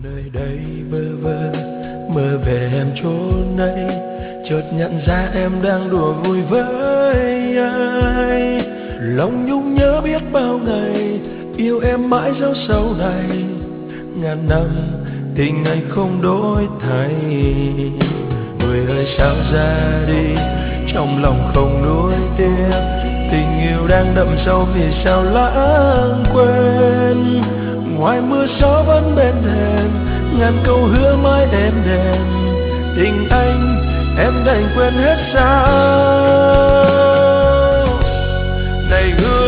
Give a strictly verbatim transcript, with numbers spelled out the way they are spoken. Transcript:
nơi đây bơ vơ mơ về em chốn ấy, chợt nhận ra em đang đùa vui với ai. Lòng nhung nhớ biết bao ngày, yêu em mãi dấu sau này. Ngàn năm tình anh không đổi thay, người ơi sao ra đi, trong lòng không nuối tiếc. Tình yêu đang đậm sâu vì sao lãng quên. Ngoài mưa gió vẫn bên thềm, ngàn câu hứa mãi êm đềm. Tình anh em đành quên hết sao. Này hứa